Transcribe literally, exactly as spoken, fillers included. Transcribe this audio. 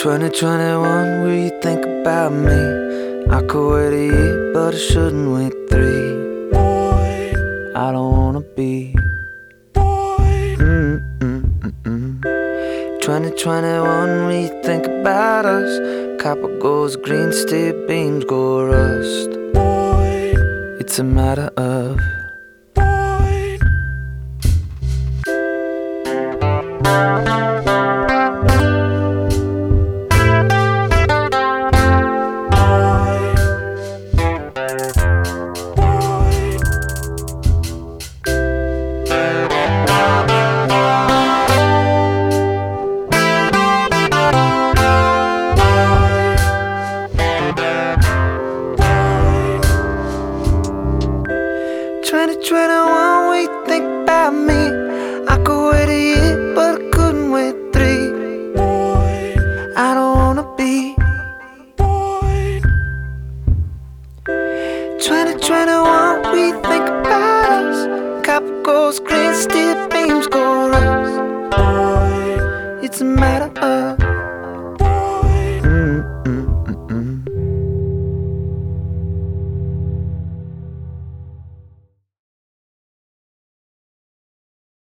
twenty twenty-one, will you think about me? I could wait a year, but I shouldn't wait three. Boy, I don't wanna be boy. Mm-mm-mm-mm. twenty twenty-one, will you think about us? Copper goes green, steel beams go rust. Boy, it's a matter of boy. twenty twenty-one, what you think about me? I could wait a year, but I couldn't wait three. Boy, I don't wanna be boy. twenty twenty-one, what you think about us? Copper goes green, steel beams go rust. Boy, it's a matter